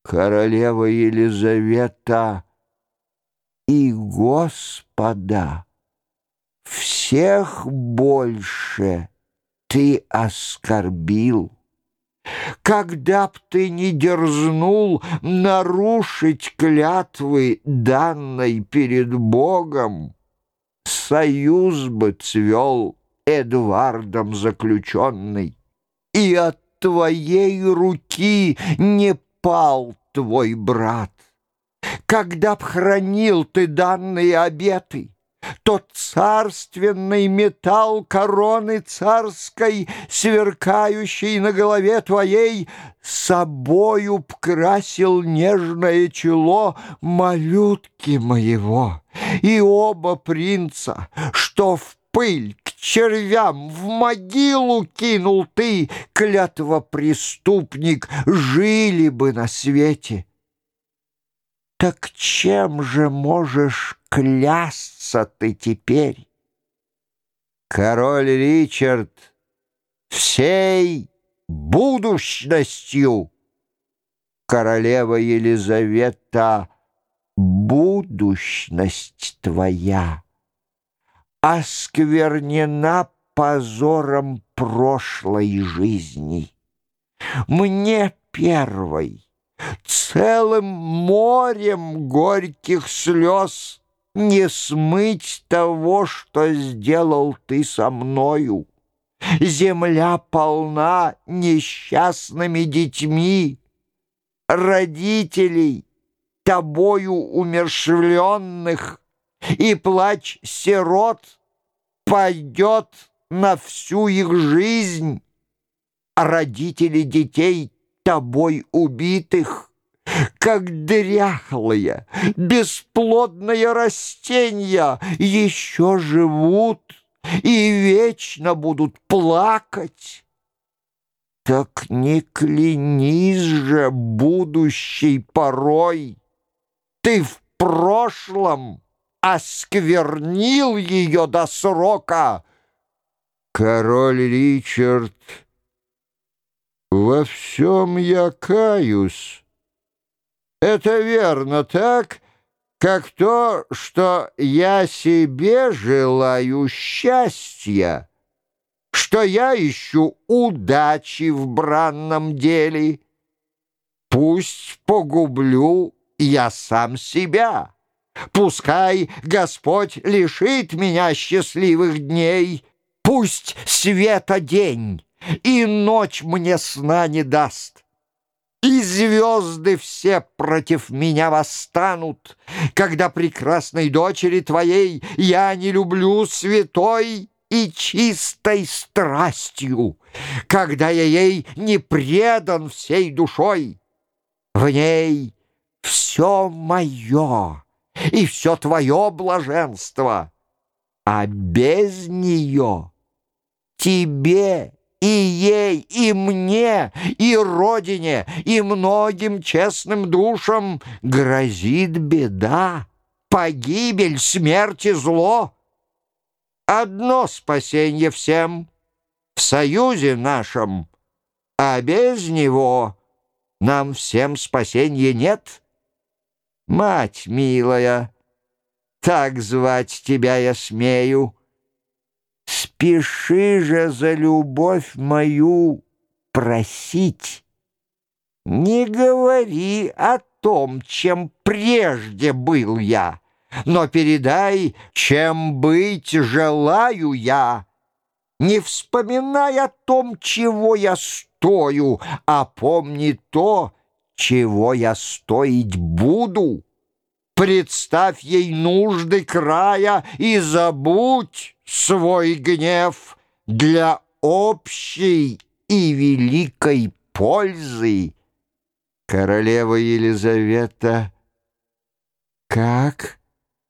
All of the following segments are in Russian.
Королева Елизавета и Господа всех больше ты оскорбил. Когда б ты не дерзнул нарушить клятвы, данной перед Богом, союз бы цвел Эдуардом заключенный, и от твоей руки не пал твой брат. Когда б хранил ты данные обеты, тот царственный металл короны царской, сверкающий на голове твоей, собою б красил нежное чело малютки моего, и оба принца, что в пыль, к червям, в могилу кинул ты, клятвопреступник, жили бы на свете. Так чем же можешь клясться ты теперь? Король Ричард всей будущностью, королева Елизавета будущность твоя осквернена позором прошлой жизни. Мне первой целым морем горьких слез не смыть того, что сделал ты со мною. Земля полна несчастными детьми, родителей, тобою умерщвленных, и плач сирот пойдет на всю их жизнь, а родители детей тобой убитых, как дряхлые, бесплодные растения, еще живут и вечно будут плакать. Так не клянись же будущей порой, ты в прошлом осквернил ее до срока. Король Ричард, во всем я каюсь. Это верно так, как то, что я себе желаю счастья, что я ищу удачи в бранном деле. Пусть погублю я сам себя. Пускай Господь лишит меня счастливых дней. Пусть света день и ночь мне сна не даст. И звезды все против меня восстанут, когда прекрасной дочери твоей я не люблю святой и чистой страстью, когда я ей не предан всей душой. В ней все мое и все твое блаженство, а без нее тебе и ей, и мне, и родине, и многим честным душам грозит беда, погибель, смерть и зло. Одно спасенье всем в союзе нашем, а без него нам всем спасенья нет. Мать милая, так звать тебя я смею, спеши же за любовь мою просить. Не говори о том, чем прежде был я, но передай, чем быть желаю я. Не вспоминай о том, чего я стою, а помни то, чего я стоить буду. Представь ей нужды края и забудь свой гнев для общей и великой пользы. Королева Елизавета, как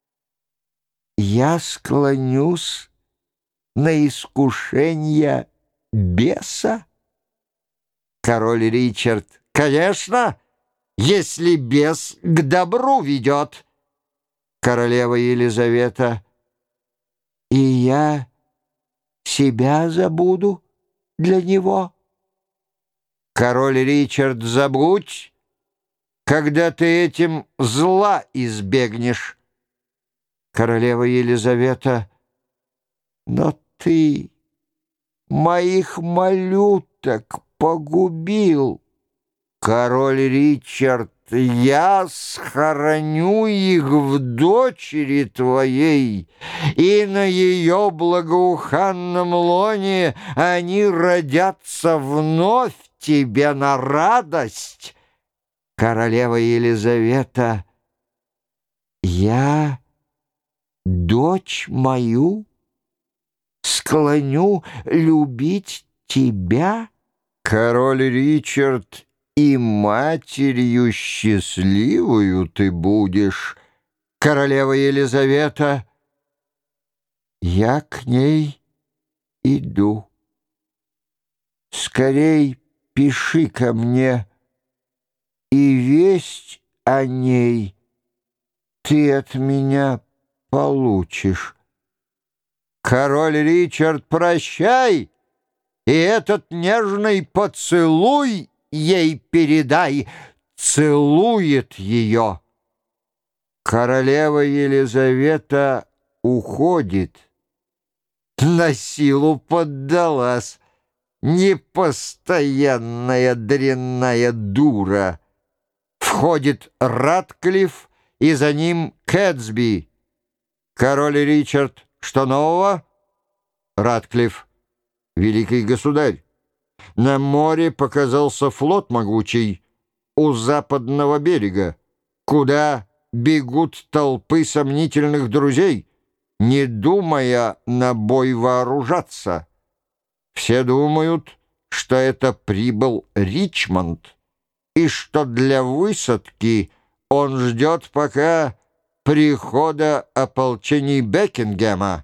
я склонюсь на искушение беса? Король Ричард, конечно, если бес к добру ведет. Королева Елизавета, и я себя забуду для него. Король Ричард, забудь, когда ты этим зла избегнешь. Королева Елизавета: но ты моих малюток погубил. Король Ричард: я схороню их в дочери твоей, и на ее благоуханном лоне они родятся вновь тебе на радость. Королева Елизавета: я дочь мою склоню любить тебя. Король Ричард: и матерью счастливую ты будешь. Королева Елизавета: я к ней иду. Скорей пиши ко мне, и весть о ней ты от меня получишь. Король Ричард: прощай, и этот нежный поцелуй ей передай. Целует ее. Королева Елизавета уходит. На силу поддалась непостоянная дрянная дура. Входит Ратклифф, и за ним Кэтсби. Король Ричард: что нового? Ратклифф: великий государь, на море показался флот могучий у западного берега, куда бегут толпы сомнительных друзей, не думая на бой вооружаться. Все думают, что это прибыл Ричмонд, и что для высадки он ждет пока прихода ополчений Бекингема.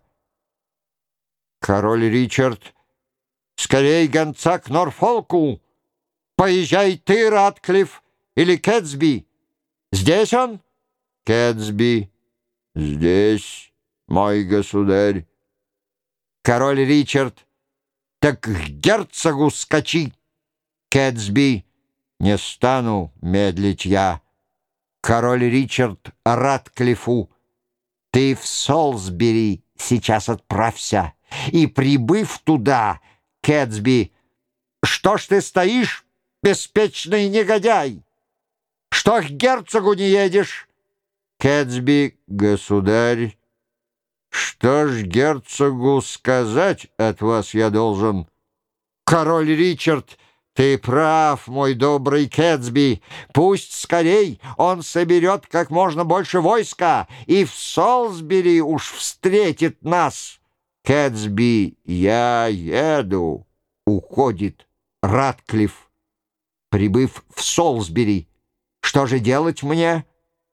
Король Ричард: скорей гонца к Норфолку! Поезжай ты, Ратклифф, или Кэтсби. Здесь он? Кэтсби: здесь, мой государь. Король Ричард: так к герцогу скачи. Кэтсби: не стану медлить я. Король Ричард Ратклиффу: ты в Солсбери сейчас отправься, и, прибыв туда, Кэтсби: что ж ты стоишь, беспечный негодяй? Что к герцогу не едешь? Кэтсби: государь, что ж герцогу сказать от вас я должен? Король Ричард: ты прав, мой добрый Кэтсби. Пусть скорей он соберет как можно больше войска и в Солсбери уж встретит нас. Кэтсби: я еду. Уходит Ратклифф. Прибыв в Солсбери: что же делать мне?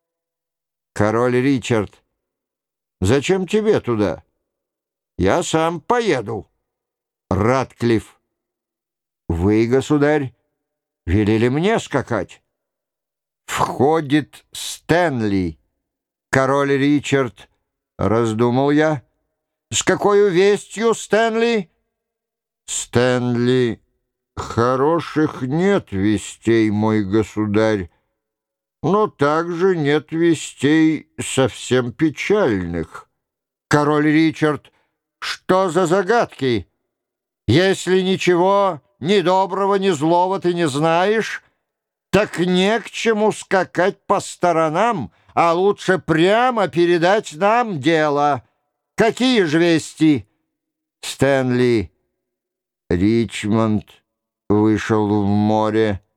Король Ричард: зачем тебе туда? Я сам поеду. Ратклифф: вы, государь, велели мне скакать. Входит Стэнли. Король Ричард: раздумал я. С какой вестью, Стэнли? Стэнли: хороших нет вестей, мой государь, но также нет вестей совсем печальных. Король Ричард: что за загадки? Если ничего ни доброго, ни злого ты не знаешь, так не к чему скакать по сторонам, а лучше прямо передать нам дело. Какие же вести? Стэнли: Ричмонд вышел в море.